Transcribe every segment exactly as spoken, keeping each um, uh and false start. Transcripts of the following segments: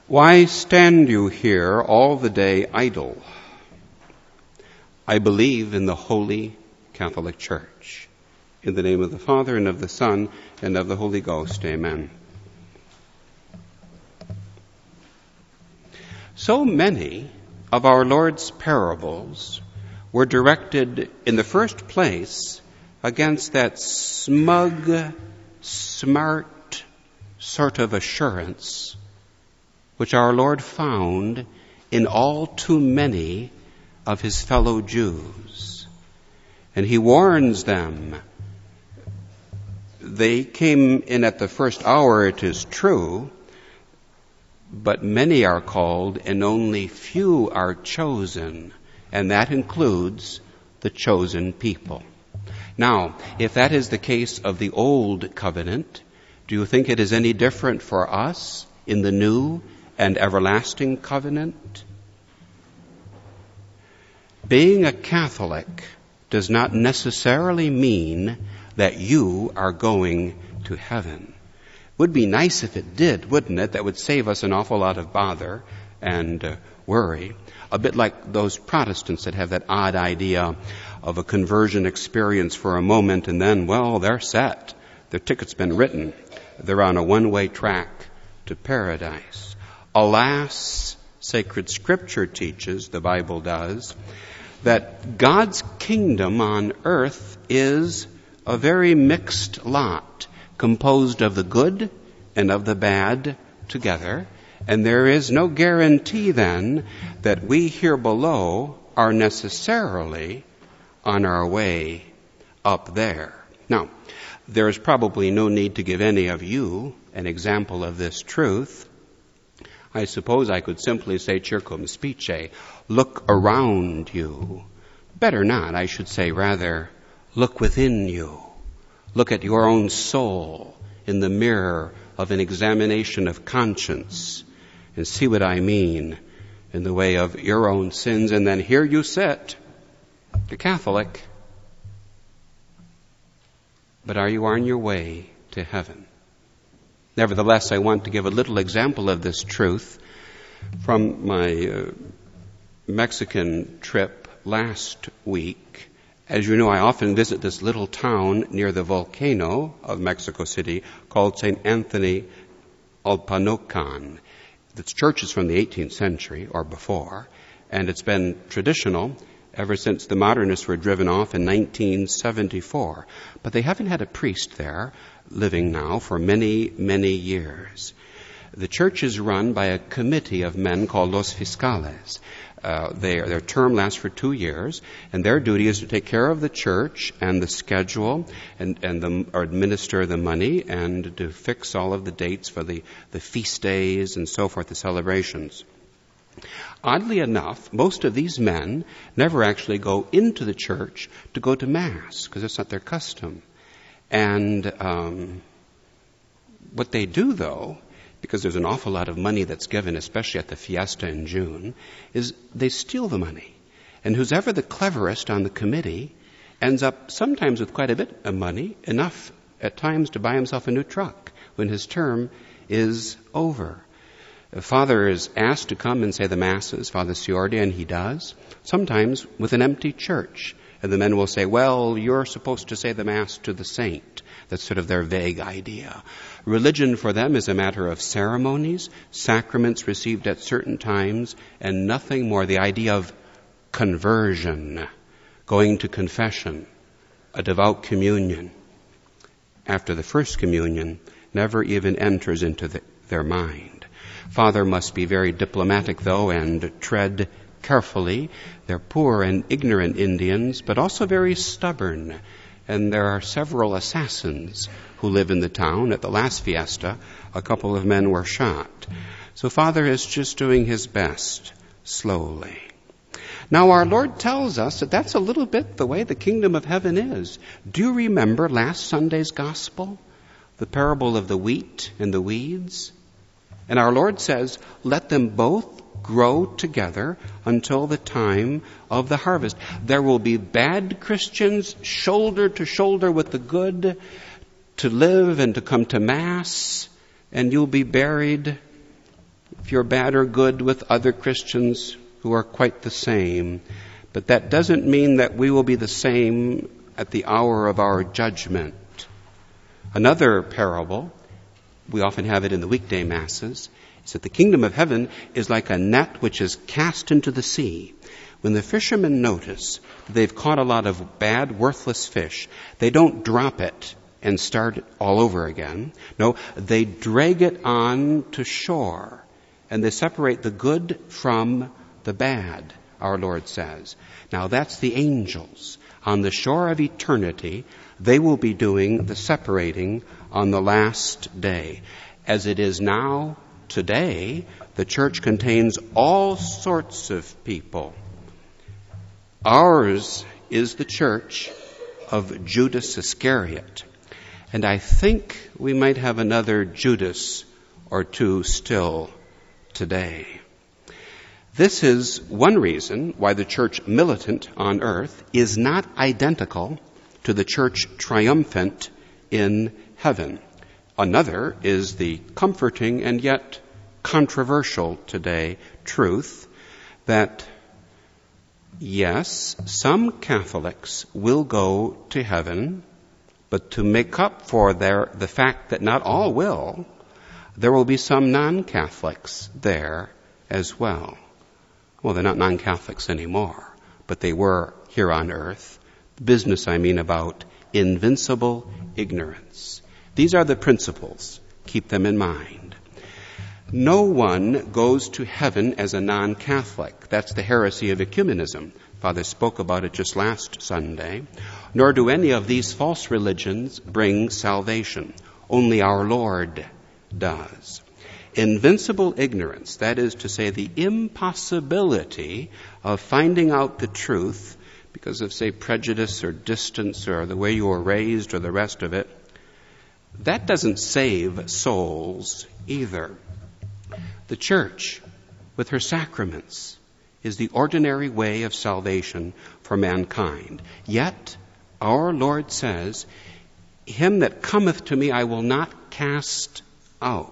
Why stand you here all the day idle? I believe in the Holy Catholic Church. In the name of the Father, and of the Son, and of the Holy Ghost. Amen. So many of our Lord's parables were directed in the first place against that smug, smart sort of assurance which our Lord found in all too many of his fellow Jews. And he warns them. They came in at the first hour, it is true, but many are called and only few are chosen, and that includes the chosen people. Now, if that is the case of the old covenant, do you think it is any different for us in the new and everlasting covenant? Being a Catholic does not necessarily mean that you are going to heaven. It would be nice if it did, wouldn't it? That would save us an awful lot of bother and uh, worry. A bit like those Protestants that have that odd idea of a conversion experience for a moment and then, well, they're set. Their ticket's been written. They're on a one-way track to paradise. Alas, sacred scripture teaches, the Bible does, that God's kingdom on earth is a very mixed lot, composed of the good and of the bad together. And there is no guarantee then that we here below are necessarily on our way up there. Now, there is probably no need to give any of you an example of this truth. I suppose I could simply say, circum specie, look around you. Better not, I should say rather, look within you. Look at your own soul in the mirror of an examination of conscience and see what I mean in the way of your own sins. And then here you sit, the Catholic. But are you on your way to heaven? Nevertheless, I want to give a little example of this truth from my uh, Mexican trip last week. As you know, I often visit this little town near the volcano of Mexico City called Saint Anthony Alpanocan. Its church is from the eighteenth century or before, and it's been traditional ever since the modernists were driven off in nineteen seventy-four. But they haven't had a priest there living now for many, many years. The church is run by a committee of men called Los Fiscales. Uh, they, their term lasts for two years, and their duty is to take care of the church and the schedule and, and the, or administer the money and to fix all of the dates for the, the feast days and so forth, the celebrations. Oddly enough, most of these men never actually go into the church to go to Mass, because that's not their custom. And um, what they do, though, because there's an awful lot of money that's given, especially at the fiesta in June, is they steal the money. And who's ever the cleverest on the committee ends up sometimes with quite a bit of money, enough at times to buy himself a new truck when his term is over. The father is asked to come and say the Masses, Father Ciordia, and he does, sometimes with an empty church. And the men will say, well, you're supposed to say the Mass to the saint. That's sort of their vague idea. Religion for them is a matter of ceremonies, sacraments received at certain times, and nothing more. The idea of conversion, going to confession, a devout communion after the first communion never even enters into the, their mind. Father must be very diplomatic, though, and tread carefully. They're poor and ignorant Indians, but also very stubborn. And there are several assassins who live in the town. At the last fiesta, a couple of men were shot. So Father is just doing his best, slowly. Now our Lord tells us that that's a little bit the way the kingdom of heaven is. Do you remember last Sunday's gospel? The parable of the wheat and the weeds? And our Lord says, let them both grow together until the time of the harvest. There will be bad Christians shoulder to shoulder with the good to live and to come to Mass, and you'll be buried if you're bad or good with other Christians who are quite the same. But that doesn't mean that we will be the same at the hour of our judgment. Another parable, we often have it in the weekday masses, is that the kingdom of heaven is like a net which is cast into the sea. When the fishermen notice that they've caught a lot of bad, worthless fish, they don't drop it and start it all over again. No, they drag it on to shore, and they separate the good from the bad, our Lord says. Now that's the angels. On the shore of eternity, they will be doing the separating on the last day. As it is now, today, the church contains all sorts of people. Ours is the church of Judas Iscariot. And I think we might have another Judas or two still today. This is one reason why the church militant on earth is not identical to the church triumphant in heaven. Another is the comforting and yet controversial today truth that, yes, some Catholics will go to heaven, but to make up for their, the fact that not all will, there will be some non-Catholics there as well. Well, they're not non-Catholics anymore, but they were here on earth. Business, I mean, about invincible ignorance. These are the principles. Keep them in mind. No one goes to heaven as a non-Catholic. That's the heresy of ecumenism. Father spoke about it just last Sunday. Nor do any of these false religions bring salvation. Only our Lord does. Invincible ignorance, that is to say, the impossibility of finding out the truth because of, say, prejudice or distance or the way you were raised or the rest of it, that doesn't save souls either. The church, with her sacraments, is the ordinary way of salvation for mankind. Yet, our Lord says, him that cometh to me I will not cast out.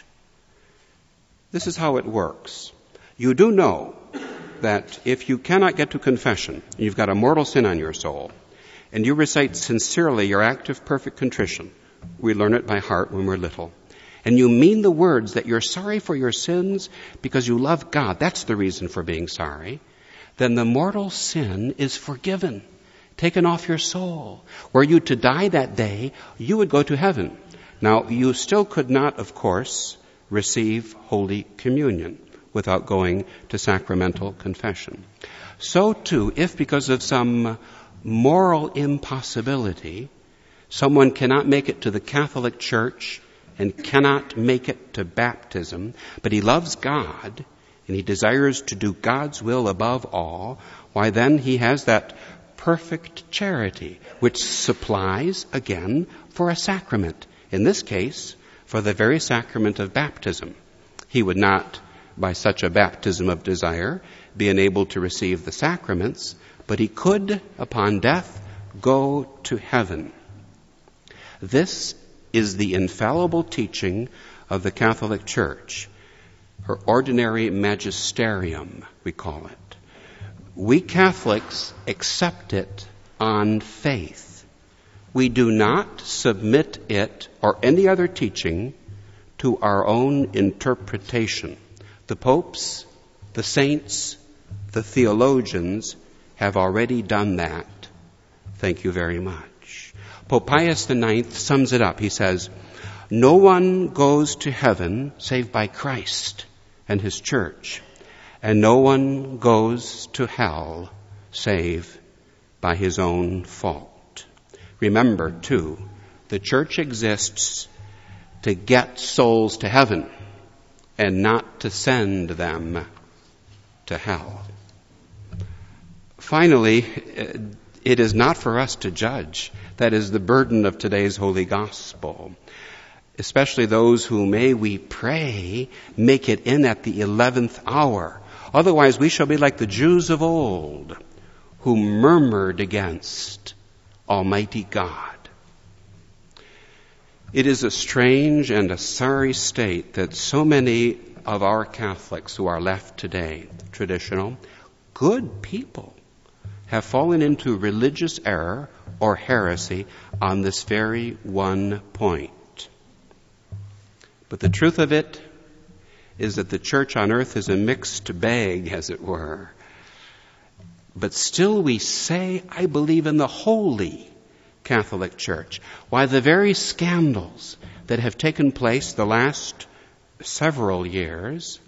This is how it works. You do know that if you cannot get to confession, you've got a mortal sin on your soul, and you recite sincerely your act of perfect contrition, we learn it by heart when we're little, and you mean the words that you're sorry for your sins because you love God, that's the reason for being sorry, then the mortal sin is forgiven, taken off your soul. Were you to die that day, you would go to heaven. Now, you still could not, of course, receive Holy Communion without going to sacramental confession. So too, if because of some moral impossibility, someone cannot make it to the Catholic Church and cannot make it to baptism, but he loves God and he desires to do God's will above all, why then he has that perfect charity which supplies, again, for a sacrament. In this case, for the very sacrament of baptism. He would not, by such a baptism of desire, be enabled to receive the sacraments, but he could, upon death, go to heaven. This is the infallible teaching of the Catholic Church, her ordinary magisterium, we call it. We Catholics accept it on faith. We do not submit it or any other teaching to our own interpretation. The popes, the saints, the theologians have already done that. Thank you very much. Pope Pius the Ninth sums it up. He says, no one goes to heaven save by Christ and his church, and no one goes to hell save by his own fault. Remember, too, the church exists to get souls to heaven and not to send them to hell. Finally, it is not for us to judge. That is the burden of today's Holy Gospel. Especially those who, may we pray, make it in at the eleventh hour. Otherwise we shall be like the Jews of old who murmured against Almighty God. It is a strange and a sorry state that so many of our Catholics who are left today, traditional, good people, have fallen into religious error or heresy on this very one point. But the truth of it is that the church on earth is a mixed bag, as it were. But still we say, I believe in the Holy Catholic Church. Why, the very scandals that have taken place the last several years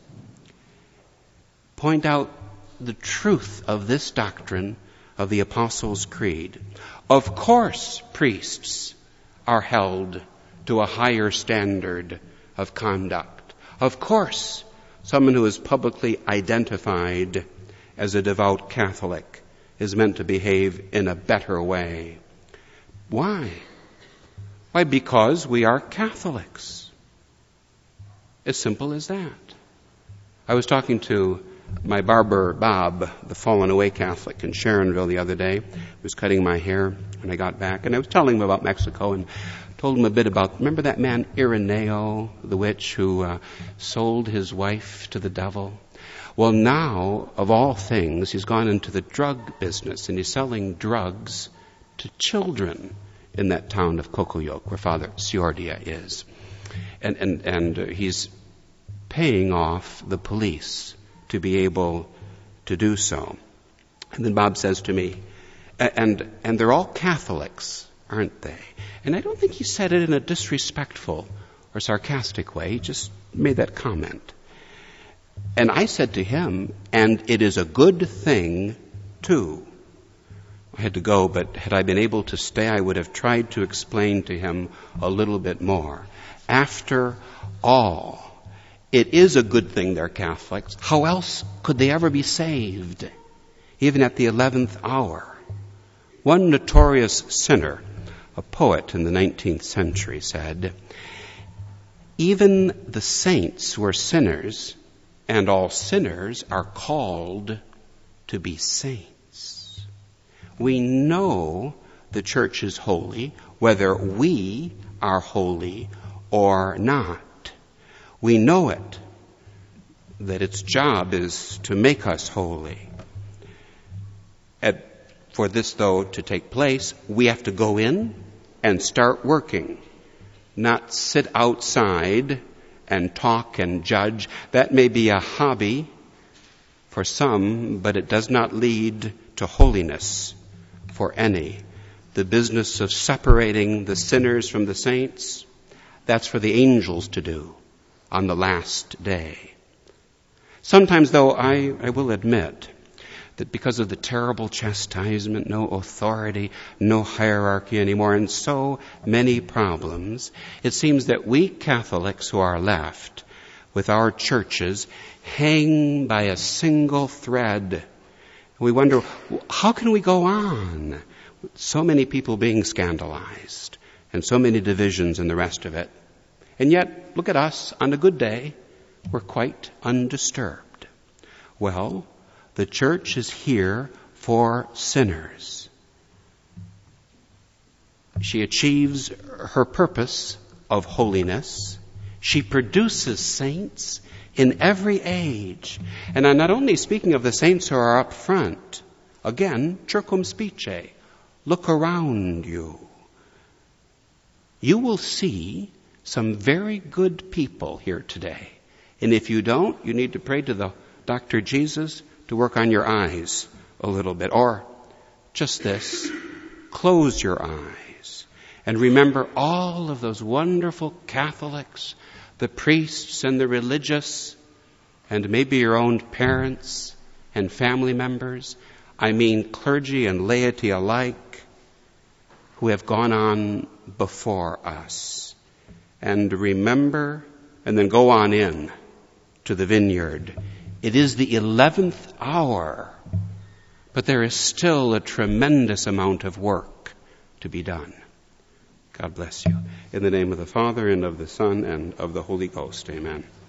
point out the truth of this doctrine of the Apostles' Creed. Of course, priests are held to a higher standard of conduct. Of course, someone who is publicly identified as a devout Catholic is meant to behave in a better way. Why? Why, because we are Catholics. As simple as that. I was talking to my barber, Bob, the fallen away Catholic in Sharonville the other day. He was cutting my hair when I got back, and I was telling him about Mexico and told him a bit about, remember that man Ireneo, the witch who uh, sold his wife to the devil? Well, now, of all things, he's gone into the drug business, and he's selling drugs to children in that town of Cocoyoc, where Father Ciordia is. And, and, and uh, he's paying off the police to be able to do so. And then Bob says to me, and, and they're all Catholics, aren't they? And I don't think he said it in a disrespectful or sarcastic way. He just made that comment. And I said to him, and it is a good thing, too. I had to go, but had I been able to stay, I would have tried to explain to him a little bit more. After all, it is a good thing they're Catholics. How else could they ever be saved, even at the eleventh hour? One notorious sinner, a poet in the nineteenth century, said, even the saints were sinners, and all sinners are called to be saints. We know the church is holy, whether we are holy or not. We know it, that its job is to make us holy. And for this, though, to take place, we have to go in and start working, not sit outside and talk and judge. That may be a hobby for some, but it does not lead to holiness for any. The business of separating the sinners from the saints, that's for the angels to do on the last day. Sometimes, though, I, I will admit that because of the terrible chastisement, no authority, no hierarchy anymore, and so many problems, it seems that we Catholics who are left with our churches hang by a single thread. We wonder, how can we go on? So many people being scandalized, and so many divisions and the rest of it. And yet, look at us, on a good day, we're quite undisturbed. Well, the church is here for sinners. She achieves her purpose of holiness. She produces saints in every age. And I'm not only speaking of the saints who are up front. Again, circumspice. Look around you. You will see some very good people here today. And if you don't, you need to pray to the Doctor Jesus to work on your eyes a little bit. Or just this, close your eyes and remember all of those wonderful Catholics, the priests and the religious, and maybe your own parents and family members. I mean clergy and laity alike, who have gone on before us. And remember, and then go on in to the vineyard. It is the eleventh hour, but there is still a tremendous amount of work to be done. God bless you. In the name of the Father, and of the Son, and of the Holy Ghost. Amen.